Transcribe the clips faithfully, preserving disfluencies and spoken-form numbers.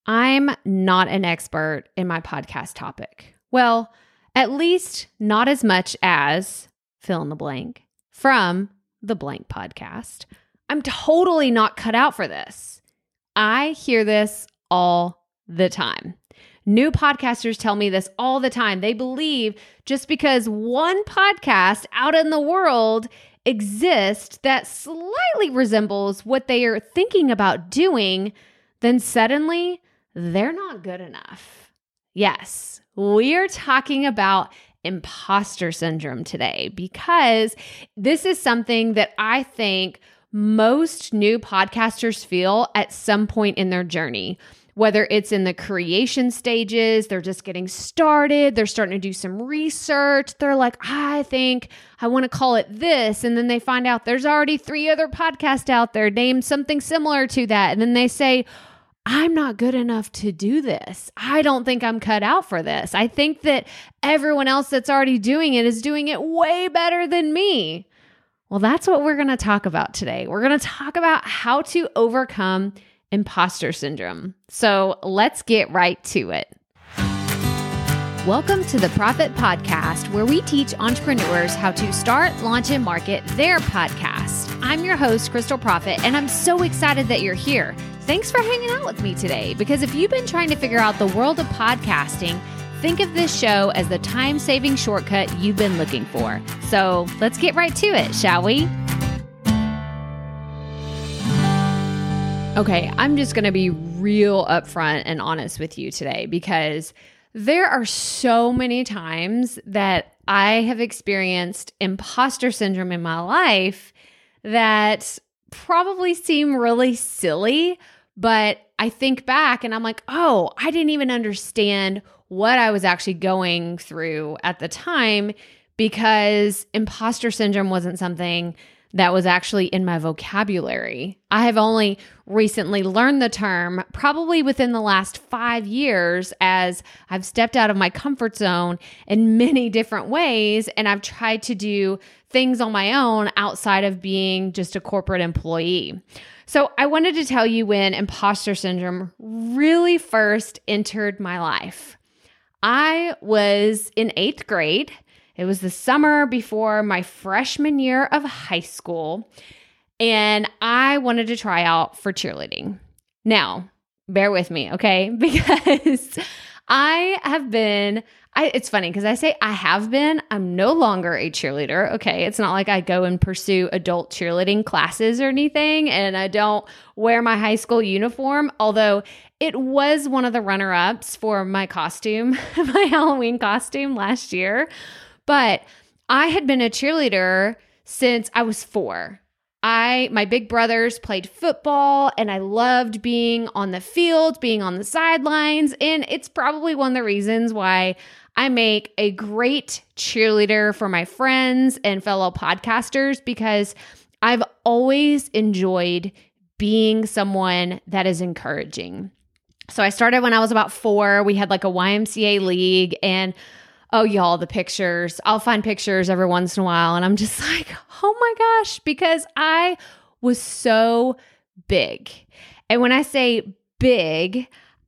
I'm not an expert in my podcast topic. Well, at least not as much as fill in the blank from the blank podcast. I'm totally not cut out for this. I hear this all the time. New podcasters tell me this all the time. They believe just because one podcast out in the world exists that slightly resembles what they are thinking about doing, then suddenly they're not good enough. Yes, we are talking about imposter syndrome today because this is something that I think most new podcasters feel at some point in their journey. Whether it's in the creation stages, they're just getting started, they're starting to do some research, they're like, I think I want to call it this, and then they find out there's already three other podcasts out there named something similar to that, and then they say, I'm not good enough to do this. I don't think I'm cut out for this. I think that everyone else that's already doing it is doing it way better than me. Well, that's what we're going to talk about today. We're going to talk about how to overcome imposter syndrome. So let's get right to it. Welcome to the Profit Podcast, where we teach entrepreneurs how to start, launch, and market their podcast. I'm your host, Crystal Profit, and I'm so excited that you're here. Thanks for hanging out with me today, because if you've been trying to figure out the world of podcasting, think of this show as the time-saving shortcut you've been looking for. So let's get right to it, shall we? Okay, I'm just going to be real upfront and honest with you today because there are so many times that I have experienced imposter syndrome in my life that probably seem really silly, but I think back and I'm like, oh, I didn't even understand what I was actually going through at the time because imposter syndrome wasn't something that was actually in my vocabulary. I have only recently learned the term probably within the last five years as I've stepped out of my comfort zone in many different ways, and I've tried to do things on my own outside of being just a corporate employee. So I wanted to tell you when imposter syndrome really first entered my life. I was in eighth grade. It was the summer before my freshman year of high school, and I wanted to try out for cheerleading. Now, bear with me, okay? Because I have been, I, it's funny because I say I have been, I'm no longer a cheerleader, okay? It's not like I go and pursue adult cheerleading classes or anything, and I don't wear my high school uniform, although it was one of the runner-ups for my costume, my Halloween costume last year. But I had been a cheerleader since I was four. I, my big brothers played football, and I loved being on the field, being on the sidelines, and it's probably one of the reasons why I make a great cheerleader for my friends and fellow podcasters, because I've always enjoyed being someone that is encouraging. So I started when I was about four. We had like a Y M C A league, and oh, y'all, the pictures. I'll find pictures every once in a while, and I'm just like, oh my gosh, because I was so big. And when I say big,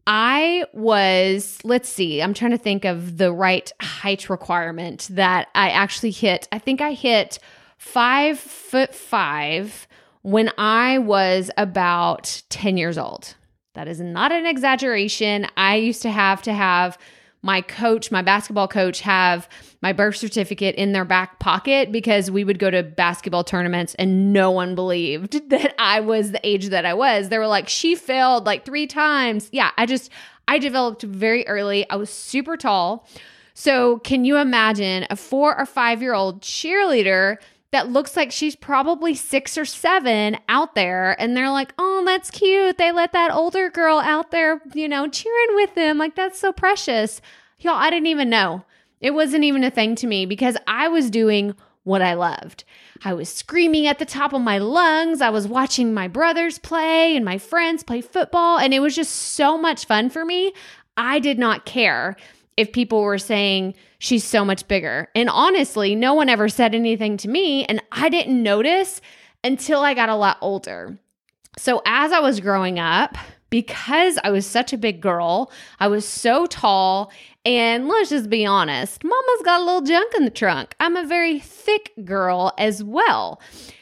I was, let's see, I'm trying to think of the right height requirement that I actually hit. I think I hit five foot five when I was about ten years old. That is not an exaggeration. I used to have to have my coach, my basketball coach, have my birth certificate in their back pocket because we would go to basketball tournaments and no one believed that I was the age that I was. They were like, she failed like three times. Yeah, I just, I developed very early. I was super tall. So can you imagine a four or five-year-old cheerleader that looks like she's probably six or seven out there, and they're like, oh, that's cute. They let that older girl out there, you know, cheering with them. Like, that's so precious. Y'all, I didn't even know. It wasn't even a thing to me because I was doing what I loved. I was screaming at the top of my lungs. I was watching my brothers play and my friends play football, and it was just so much fun for me. I did not care if people were saying she's so much bigger. And honestly, no one ever said anything to me, and I didn't notice until I got a lot older. So as I was growing up, because I was such a big girl, I was so tall, and let's just be honest, mama's got a little junk in the trunk. I'm a very thick girl as well.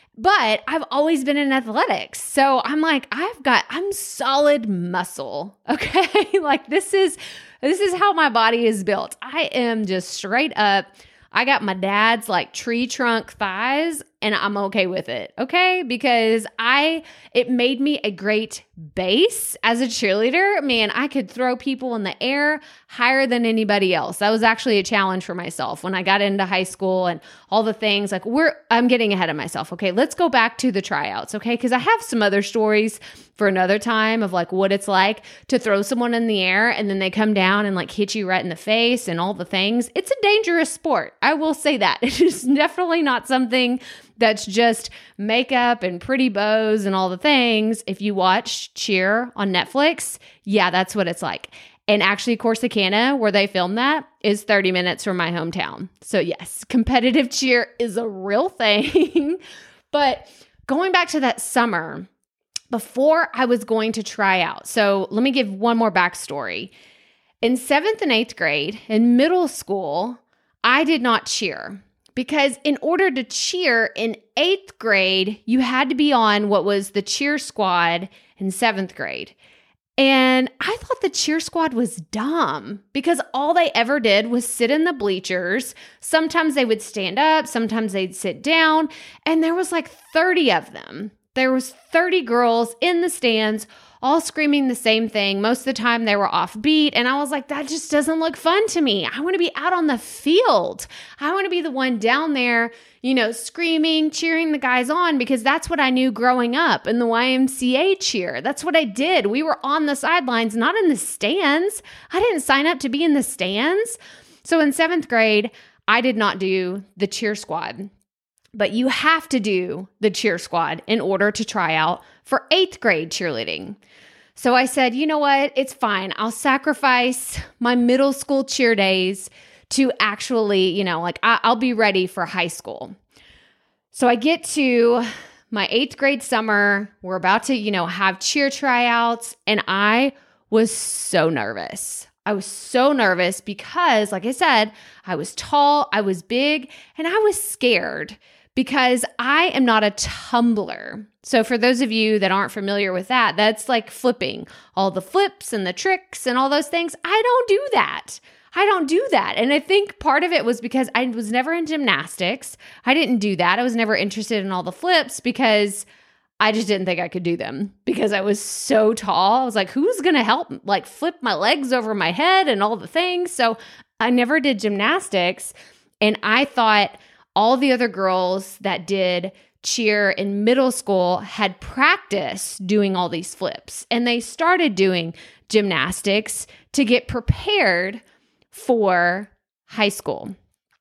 But I've always been in athletics. So I'm like, I've got, I'm solid muscle. Okay. Like this is, this is how my body is built. I am just straight up. I got my dad's like tree trunk thighs and I'm okay with it. Okay. Because I, it made me a great base as a cheerleader. Man, I could throw people in the air higher than anybody else. That was actually a challenge for myself when I got into high school and all the things like we're, I'm getting ahead of myself. Okay. Let's go back to the tryouts. Okay. Cause I have some other stories for another time of like what it's like to throw someone in the air and then they come down and like hit you right in the face and all the things. It's a dangerous sport. I will say that. It is definitely not something that's just makeup and pretty bows and all the things. If you watch Cheer on Netflix, yeah, that's what it's like. And actually, Corsicana, where they filmed that, is thirty minutes from my hometown. So yes, competitive cheer is a real thing. But going back to that summer, before I was going to try out, so let me give one more backstory. In seventh and eighth grade, in middle school, I did not cheer. Because in order to cheer in eighth grade, you had to be on what was the cheer squad in seventh grade. And I thought the cheer squad was dumb because all they ever did was sit in the bleachers. Sometimes they would stand up, sometimes they'd sit down, and there was like thirty of them. There was thirty girls in the stands all screaming the same thing. Most of the time they were offbeat. And I was like, that just doesn't look fun to me. I want to be out on the field. I want to be the one down there, you know, screaming, cheering the guys on because that's what I knew growing up in the Y M C A cheer. That's what I did. We were on the sidelines, not in the stands. I didn't sign up to be in the stands. So in seventh grade, I did not do the cheer squad. But you have to do the cheer squad in order to try out for eighth grade cheerleading. So I said, you know what? It's fine. I'll sacrifice my middle school cheer days to actually, you know, like I- I'll be ready for high school. So I get to my eighth grade summer. We're about to, you know, have cheer tryouts. And I was so nervous. I was so nervous because, like I said, I was tall, I was big, and I was scared because I am not a tumbler. So for those of you that aren't familiar with that, that's like flipping, all the flips and the tricks and all those things. I don't do that. I don't do that. And I think part of it was because I was never in gymnastics. I didn't do that. I was never interested in all the flips because I just didn't think I could do them because I was so tall. I was like, who's going to help like flip my legs over my head and all the things? So I never did gymnastics. And I thought all the other girls that did cheer in middle school had practice doing all these flips. And they started doing gymnastics to get prepared for high school.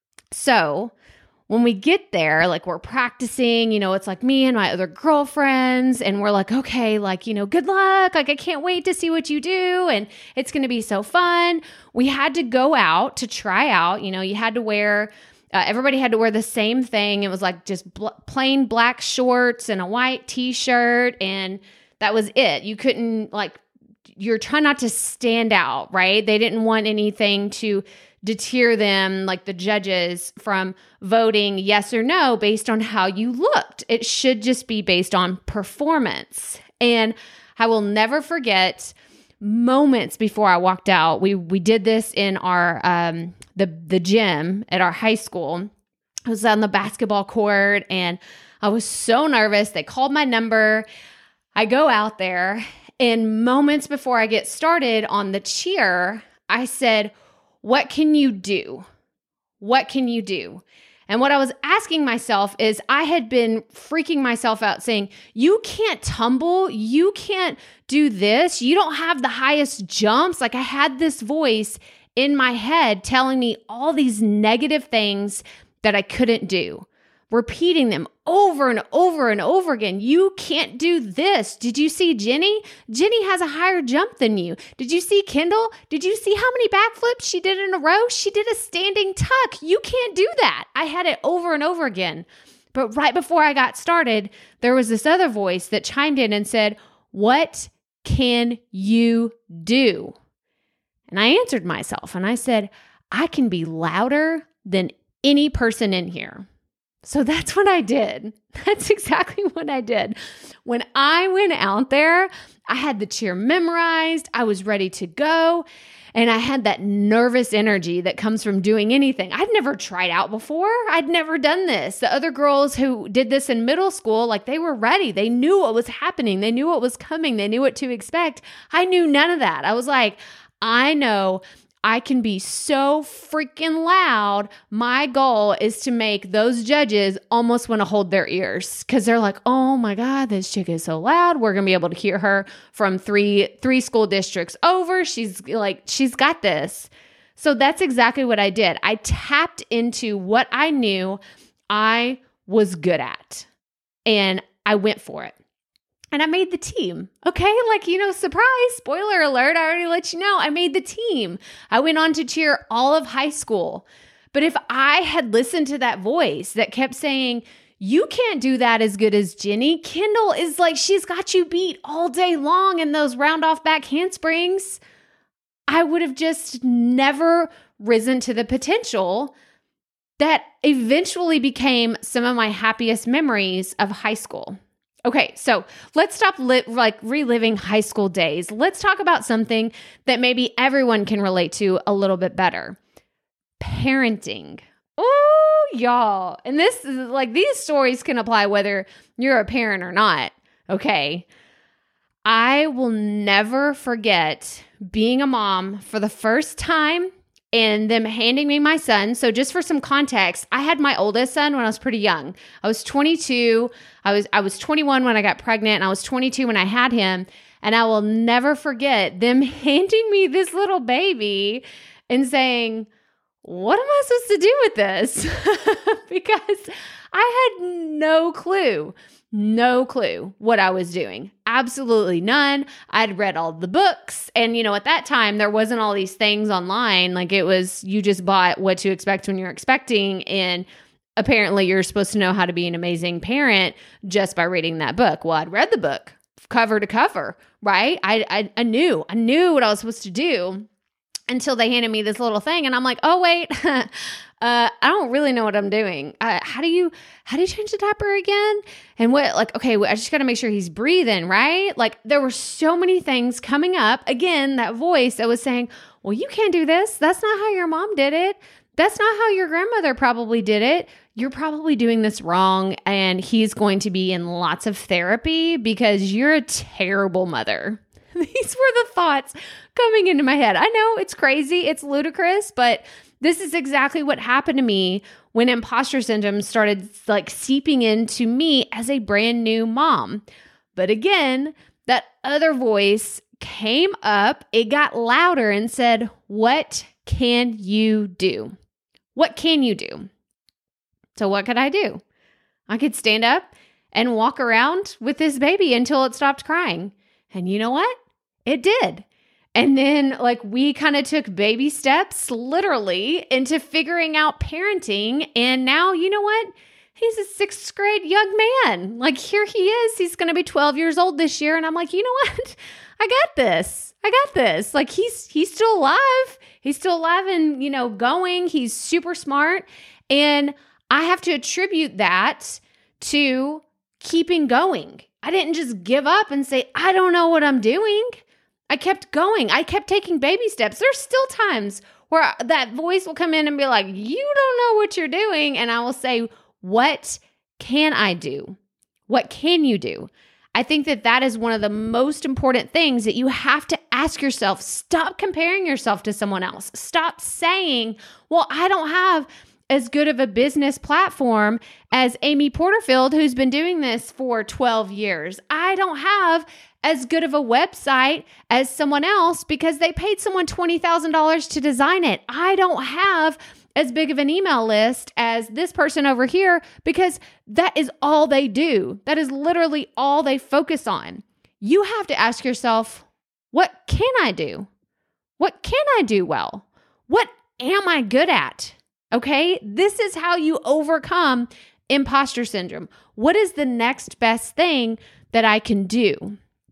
So when we get there, like we're practicing, you know, it's like me and my other girlfriends, and we're like, okay, like, you know, good luck. Like, I can't wait to see what you do. And it's going to be so fun. We had to go out to try out, you know, you had to wear, uh, everybody had to wear the same thing. It was like just bl- plain black shorts and a white t-shirt. And that was it. You couldn't like, you're trying not to stand out, right? They didn't want anything to deter them, like the judges, from voting yes or no based on how you looked. It should just be based on performance. And I will never forget moments before I walked out. We we did this in our um the the gym at our high school. I was on the basketball court and I was so nervous. They called my number. I go out there, and moments before I get started on the cheer, I said, what can you do? What can you do? And what I was asking myself is I had been freaking myself out saying, you can't tumble. You can't do this. You don't have the highest jumps. Like I had this voice in my head telling me all these negative things that I couldn't do, repeating them over and over and over again. You can't do this. Did you see Jenny? Jenny has a higher jump than you. Did you see Kendall? Did you see how many backflips she did in a row? She did a standing tuck. You can't do that. I had it over and over again. But right before I got started, there was this other voice that chimed in and said, what can you do? And I answered myself and I said, I can be louder than any person in here. So that's what I did. That's exactly what I did. When I went out there, I had the cheer memorized. I was ready to go. And I had that nervous energy that comes from doing anything. I'd never tried out before. I'd never done this. The other girls who did this in middle school, like they were ready. They knew what was happening. They knew what was coming. They knew what to expect. I knew none of that. I was like, I know I can be so freaking loud. My goal is to make those judges almost want to hold their ears because they're like, oh my God, this chick is so loud. We're going to be able to hear her from three, three school districts over. She's like, she's got this. So that's exactly what I did. I tapped into what I knew I was good at and I went for it. And I made the team. Okay. Like, you know, surprise, spoiler alert. I already let you know I made the team. I went on to cheer all of high school. But if I had listened to that voice that kept saying, you can't do that as good as Jenny. Kendall is like, she's got you beat all day long in those round off back handsprings. I would have just never risen to the potential that eventually became some of my happiest memories of high school. Okay, so let's stop li- like reliving high school days. Let's talk about something that maybe everyone can relate to a little bit better. Parenting. Oh, y'all. And this is like these stories can apply whether you're a parent or not. Okay. I will never forget being a mom for the first time and them handing me my son. So just for some context, I had my oldest son when I was pretty young. I was twenty-two. I was I was twenty-one when I got pregnant, and I was twenty-two when I had him. And I will never forget them handing me this little baby and saying, what am I supposed to do with this? Because I had no clue. No clue what I was doing. Absolutely none. I'd read all the books. And, you know, at that time, there wasn't all these things online. Like it was, you just bought What to Expect When You're Expecting. And apparently you're supposed to know how to be an amazing parent just by reading that book. Well, I'd read the book cover to cover, right? I, I, I knew, I knew what I was supposed to do until they handed me this little thing. And I'm like, oh, wait, uh, I don't really know what I'm doing. Uh, how do you, how do you change the diaper again? And what, like, okay, I just got to make sure he's breathing, right? Like there were so many things coming up. Again, that voice that was saying, well, you can't do this. That's not how your mom did it. That's not how your grandmother probably did it. You're probably doing this wrong. And he's going to be in lots of therapy because you're a terrible mother. These were the thoughts coming into my head. I know it's crazy. It's ludicrous, but this is exactly what happened to me when imposter syndrome started like seeping into me as a brand new mom. But again, that other voice came up, it got louder and said, what can you do? What can you do? So what could I do? I could stand up and walk around with this baby until it stopped crying. And you know what? It did. And then like we kind of took baby steps literally into figuring out parenting. And now, you know what? He's a sixth grade young man. Like here he is. He's going to be twelve years old this year. And I'm like, you know what? I got this. I got this. Like he's, he's still alive. He's still alive and, you know, going. He's super smart. And I have to attribute that to keeping going. I didn't just give up and say, I don't know what I'm doing. I kept going. I kept taking baby steps. There's still times where that voice will come in and be like, you don't know what you're doing. And I will say, what can I do? What can you do? I think that that is one of the most important things that you have to ask yourself. Stop comparing yourself to someone else. Stop saying, well, I don't have as good of a business platform as Amy Porterfield, who's been doing this for twelve years. I don't have as good of a website as someone else because they paid someone twenty thousand dollars to design it. I don't have as big of an email list as this person over here because that is all they do. That is literally all they focus on. You have to ask yourself, what can I do? What can I do well? What am I good at? Okay, this is how you overcome imposter syndrome. What is the next best thing that I can do?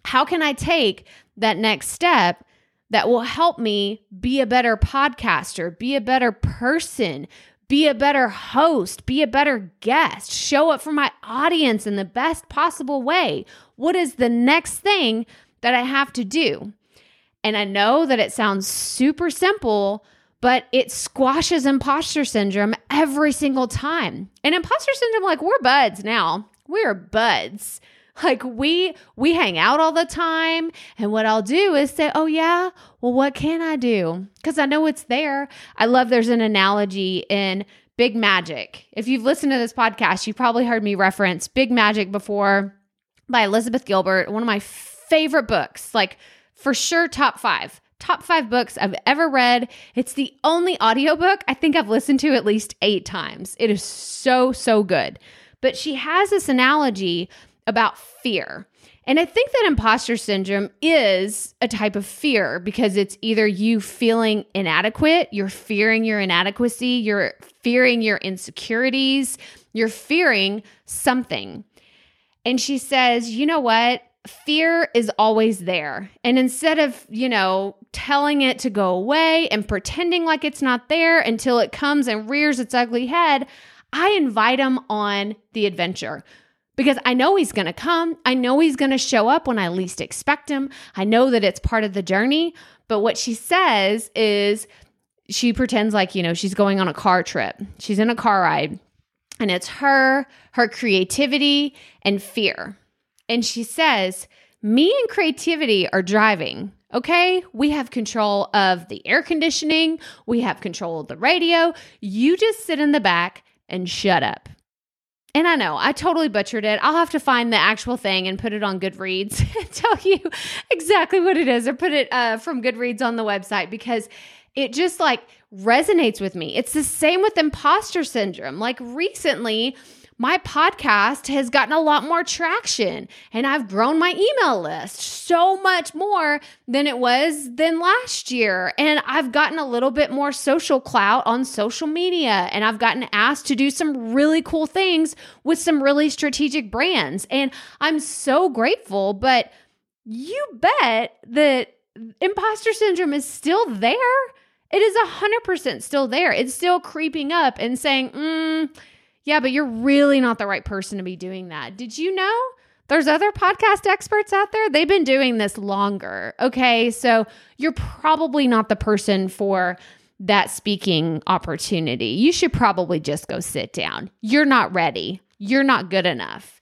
How can I take that next step that will help me be a better podcaster, be a better person, be a better host, be a better guest, show up for my audience in the best possible way? What is the next thing that I have to do? And I know that it sounds super simple, but it squashes imposter syndrome every single time. And imposter syndrome, like, we're buds now. We're buds. Like we we hang out all the time, and what I'll do is say, oh yeah, well, what can I do? Because I know it's there. I love there's an analogy in Big Magic. If you've listened to this podcast, you've probably heard me reference Big Magic before by Elizabeth Gilbert, one of my favorite books, like for sure top five. Top five books I've ever read. It's the only audiobook I think I've listened to at least eight times. It is so, so good. But she has this analogy about fear. And I think that imposter syndrome is a type of fear because it's either you feeling inadequate, you're fearing your inadequacy, you're fearing your insecurities, you're fearing something. And she says, you know what? Fear is always there. And instead of, you know, telling it to go away and pretending like it's not there until it comes and rears its ugly head, I invite him on the adventure. Because I know he's going to come. I know he's going to show up when I least expect him. I know that it's part of the journey. But what she says is she pretends like, you know, she's going on a car trip. She's in a car ride. And it's her, her creativity, and fear. And she says, me and creativity are driving. Okay? We have control of the air conditioning. We have control of the radio. You just sit in the back and shut up. And I know, I totally butchered it. I'll have to find the actual thing and put it on Goodreads and tell you exactly what it is, or put it uh, from Goodreads on the website, because it just like resonates with me. It's the same with imposter syndrome. Like recently, my podcast has gotten a lot more traction, and I've grown my email list so much more than it was than last year. And I've gotten a little bit more social clout on social media, and I've gotten asked to do some really cool things with some really strategic brands. And I'm so grateful, but you bet that imposter syndrome is still there. It is one hundred percent still there. It's still creeping up and saying, mm, yeah, but you're really not the right person to be doing that. Did you know there's other podcast experts out there? They've been doing this longer. Okay, so you're probably not the person for that speaking opportunity. You should probably just go sit down. You're not ready. You're not good enough.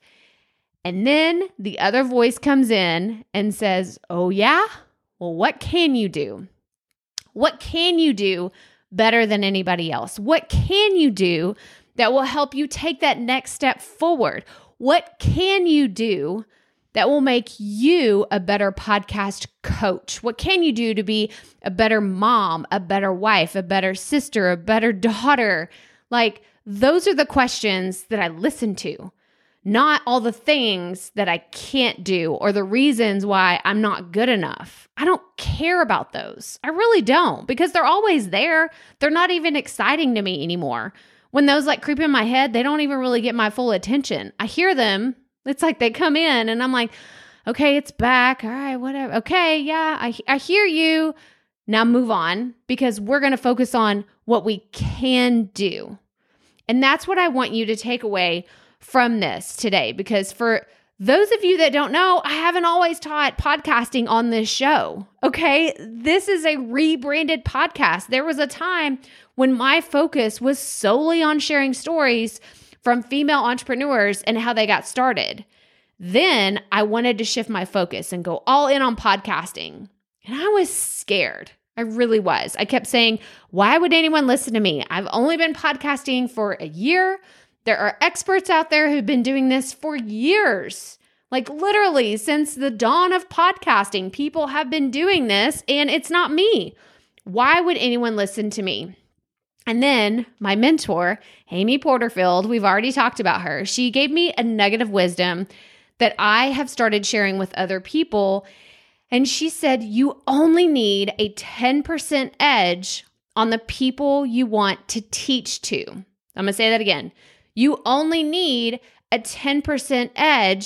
And then the other voice comes in and says, oh yeah? Well, what can you do? What can you do better than anybody else? What can you do that will help you take that next step forward? What can you do that will make you a better podcast coach? What can you do to be a better mom, a better wife, a better sister, a better daughter? Like, those are the questions that I listen to, not all the things that I can't do or the reasons why I'm not good enough. I don't care about those. I really don't, because they're always there. They're not even exciting to me anymore. When those like creep in my head, they don't even really get my full attention. I hear them. It's like they come in and I'm like, okay, it's back. All right, whatever. Okay, yeah, I, I hear you. Now move on, because we're going to focus on what we can do. And that's what I want you to take away from this today, because for those of you that don't know, I haven't always taught podcasting on this show. Okay, this is a rebranded podcast. There was a time when my focus was solely on sharing stories from female entrepreneurs and how they got started. Then I wanted to shift my focus and go all in on podcasting. And I was scared. I really was. I kept saying, why would anyone listen to me? I've only been podcasting for a year. There are experts out there who've been doing this for years. Like literally since the dawn of podcasting, people have been doing this, and it's not me. Why would anyone listen to me? And then my mentor, Amy Porterfield, we've already talked about her. She gave me a nugget of wisdom that I have started sharing with other people. And she said, you only need a ten percent edge on the people you want to teach to. I'm going to say that again. You only need a ten percent edge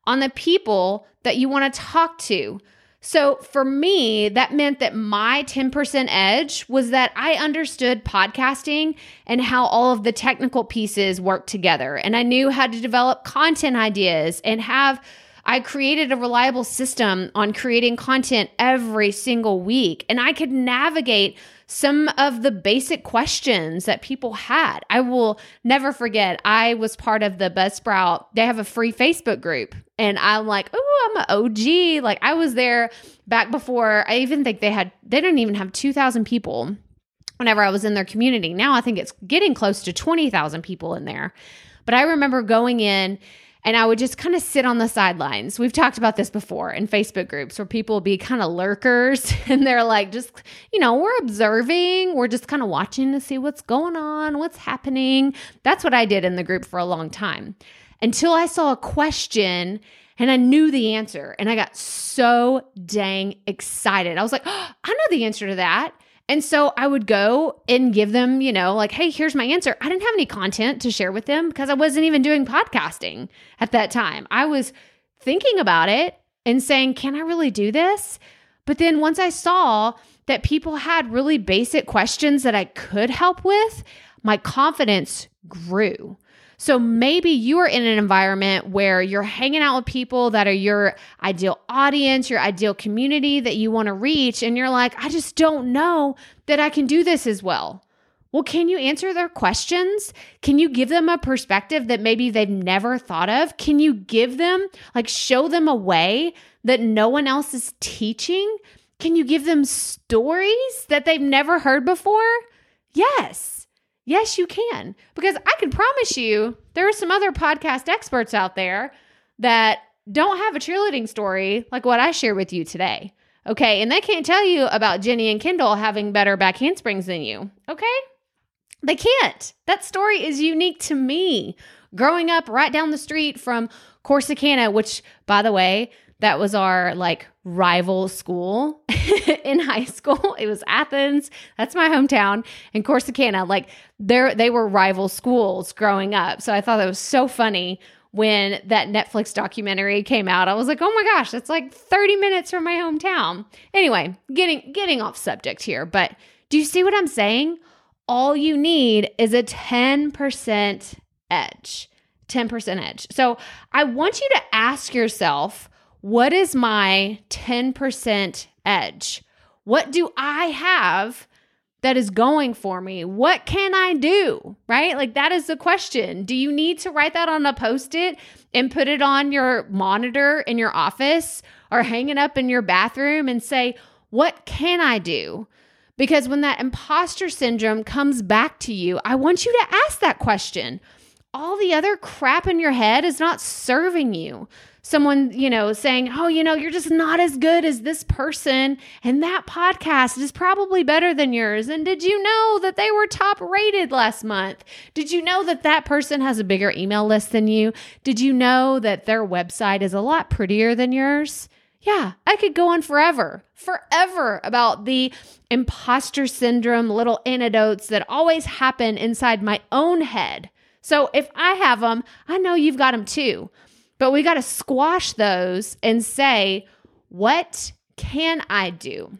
on the people that you want to talk to. So for me, that meant that my ten percent edge was that I understood podcasting and how all of the technical pieces work together. And I knew how to develop content ideas and have, I created a reliable system on creating content every single week. And I could navigate some of the basic questions that people had. I will never forget, I was part of the Buzzsprout. They have a free Facebook group. And I'm like, oh, I'm an O G. Like I was there back before, I even think they had, they didn't even have two thousand people whenever I was in their community. Now I think it's getting close to twenty thousand people in there. But I remember going in and I would just kind of sit on the sidelines. We've talked about this before in Facebook groups where people will be kind of lurkers and they're like, just, you know, we're observing. We're just kind of watching to see what's going on, what's happening. That's what I did in the group for a long time until I saw a question and I knew the answer. And I got so dang excited. I was like, oh, I know the answer to that. And so I would go and give them, you know, like, hey, here's my answer. I didn't have any content to share with them because I wasn't even doing podcasting at that time. I was thinking about it and saying, can I really do this? But then once I saw that people had really basic questions that I could help with, my confidence grew. So maybe you are in an environment where you're hanging out with people that are your ideal audience, your ideal community that you want to reach. And you're like, I just don't know that I can do this as well. Well, can you answer their questions? Can you give them a perspective that maybe they've never thought of? Can you give them, like show them a way that no one else is teaching? Can you give them stories that they've never heard before? Yes. Yes, you can. Because I can promise you there are some other podcast experts out there that don't have a cheerleading story like what I share with you today. Okay. And they can't tell you about Jenny and Kendall having better back handsprings than you. Okay. They can't. That story is unique to me. Growing up right down the street from Corsicana, which, by the way, that was our like rival school in high school. It was Athens. That's my hometown. And Corsicana, like they they were rival schools growing up. So I thought that was so funny when that Netflix documentary came out. I was like, oh my gosh, that's like thirty minutes from my hometown. Anyway, getting getting off subject here. But do you see what I'm saying? All you need is a ten percent edge. ten percent edge. So I want you to ask yourself, what is my ten percent edge? What do I have that is going for me? What can I do? Right? Like that is the question. Do you need to write that on a Post-it and put it on your monitor in your office or hang it up in your bathroom and say, what can I do? Because when that imposter syndrome comes back to you, I want you to ask that question. All the other crap in your head is not serving you. Someone, you know, saying, oh, you know, you're just not as good as this person. And that podcast is probably better than yours. And did you know that they were top rated last month? Did you know that that person has a bigger email list than you? Did you know that their website is a lot prettier than yours? Yeah, I could go on forever, forever about the imposter syndrome, little anecdotes that always happen inside my own head. So if I have them, I know you've got them too. But we got to squash those and say, what can I do?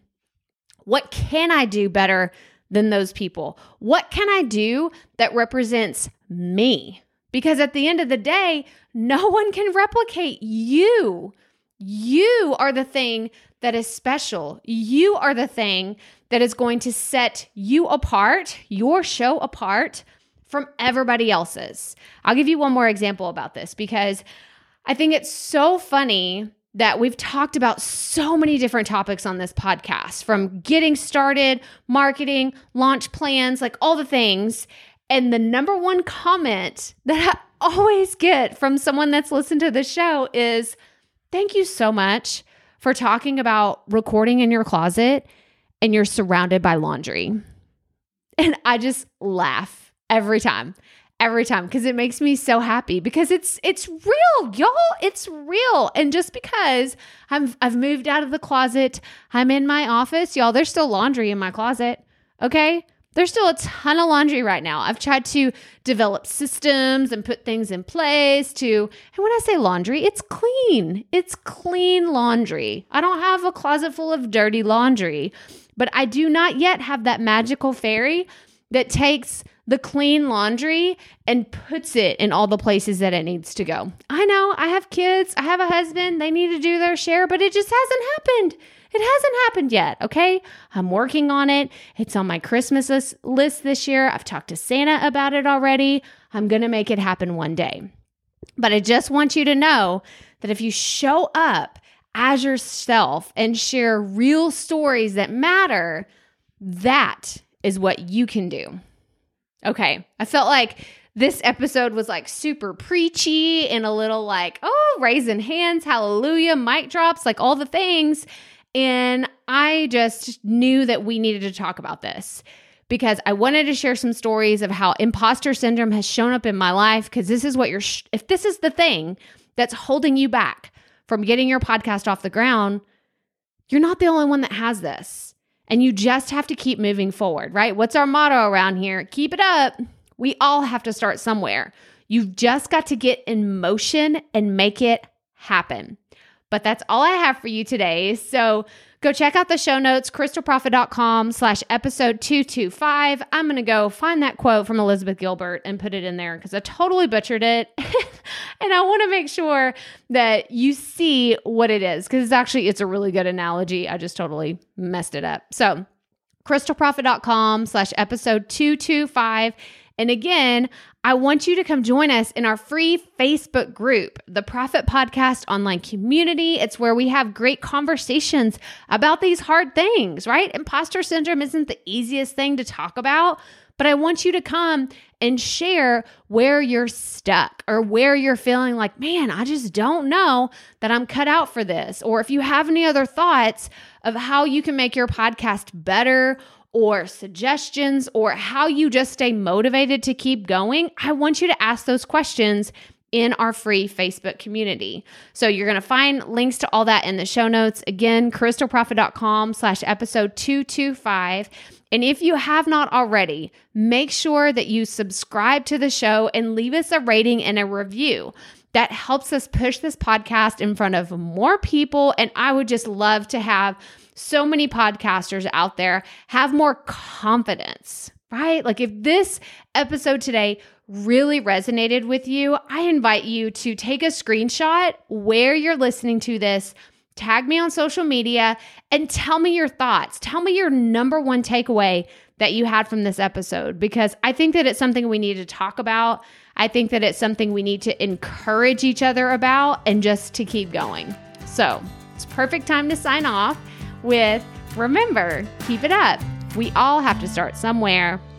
What can I do better than those people? What can I do that represents me? Because at the end of the day, no one can replicate you. You are the thing that is special. You are the thing that is going to set you apart, your show apart from everybody else's. I'll give you one more example about this because I think it's so funny that we've talked about so many different topics on this podcast, from getting started, marketing, launch plans, like all the things. And the number one comment that I always get from someone that's listened to the show is, thank you so much for talking about recording in your closet and you're surrounded by laundry. And I just laugh every time. Every time, because it makes me so happy because it's it's real, y'all. It's real. And just because I'm I've moved out of the closet, I'm in my office, y'all, there's still laundry in my closet. Okay? There's still a ton of laundry right now. I've tried to develop systems and put things in place to, and when I say laundry, it's clean. It's clean laundry. I don't have a closet full of dirty laundry, but I do not yet have that magical fairy that takes the clean laundry and puts it in all the places that it needs to go. I know I have kids, I have a husband, they need to do their share, but it just hasn't happened. It hasn't happened yet, okay? I'm working on it. It's on my Christmas list this year. I've talked to Santa about it already. I'm going to make it happen one day. But I just want you to know that if you show up as yourself and share real stories that matter, that is what you can do. Okay, I felt like this episode was like super preachy and a little like, oh, raising hands, hallelujah, mic drops, like all the things. And I just knew that we needed to talk about this because I wanted to share some stories of how imposter syndrome has shown up in my life, because this is what you're, sh- if this is the thing that's holding you back from getting your podcast off the ground, you're not the only one that has this. And you just have to keep moving forward, right? What's our motto around here? Keep it up. We all have to start somewhere. You've just got to get in motion and make it happen. But that's all I have for you today. So go check out the show notes, crystalprofit.com slash episode 225. I'm going to go find that quote from Elizabeth Gilbert and put it in there because I totally butchered it. And I want to make sure that you see what it is because it's actually, it's a really good analogy. I just totally messed it up. So crystalprofit.com slash episode 225. And again, I want you to come join us in our free Facebook group, the Profit Podcast Online Community. It's where we have great conversations about these hard things, right? Imposter syndrome isn't the easiest thing to talk about, but I want you to come and share where you're stuck or where you're feeling like, man, I just don't know that I'm cut out for this. Or if you have any other thoughts of how you can make your podcast better, or suggestions, or how you just stay motivated to keep going, I want you to ask those questions in our free Facebook community. So you're going to find links to all that in the show notes. Again, crystalprofit.com slash episode 225. And if you have not already, make sure that you subscribe to the show and leave us a rating and a review. That helps us push this podcast in front of more people. And I would just love to have so many podcasters out there have more confidence, right? Like if this episode today really resonated with you, I invite you to take a screenshot where you're listening to this, tag me on social media, and tell me your thoughts. Tell me your number one takeaway that you had from this episode, because I think that it's something we need to talk about. I think that it's something we need to encourage each other about and just to keep going. So it's perfect time to sign off with, remember, keep it up. We all have to start somewhere.